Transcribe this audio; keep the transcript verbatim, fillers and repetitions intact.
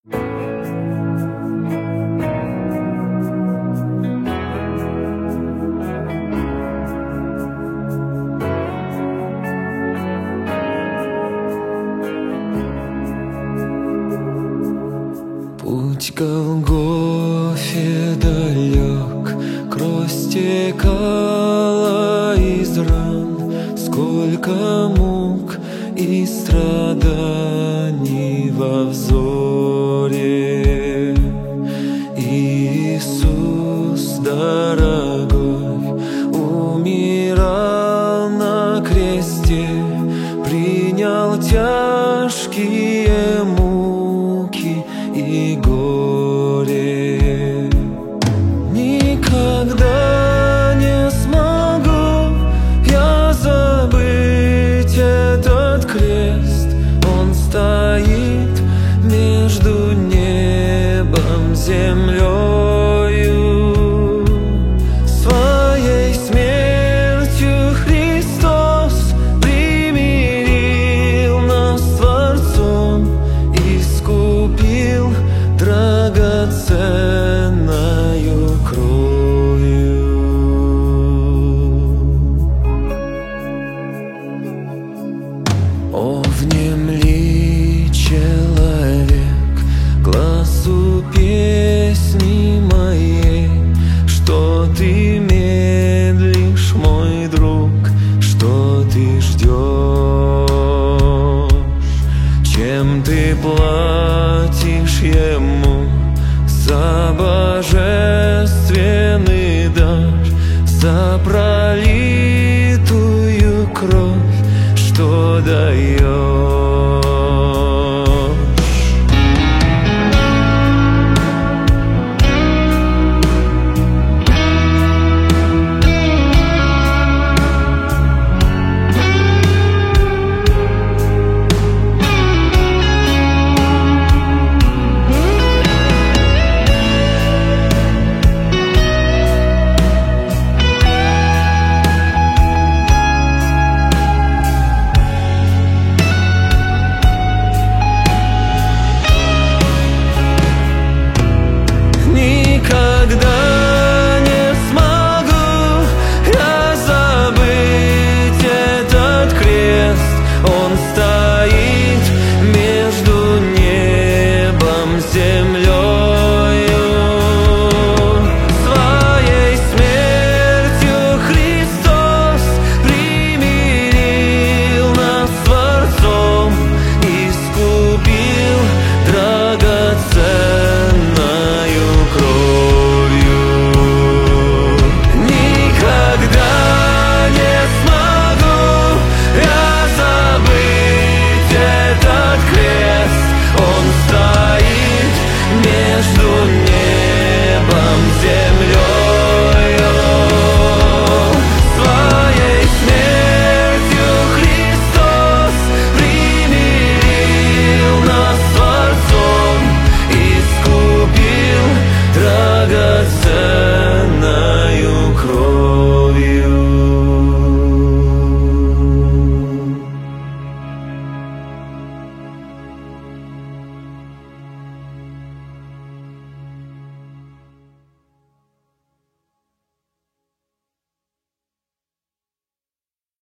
Путь к Голгофе далек, кровь стекала из ран, сколько мук и страданий во взоре. Иисус дорогой умирал на кресте, принял тяжкие муки и горе. Никогда не смогу я забыть этот крест. Он стоит между небом и землею. Своей смертью Христос примирил нас с Творцом, искупил драгоценною кровью. О, внемли, человек, глазу песни моей, что ты медлишь, мой друг, что ты ждешь, чем ты платишь ему за божественный дар, за правду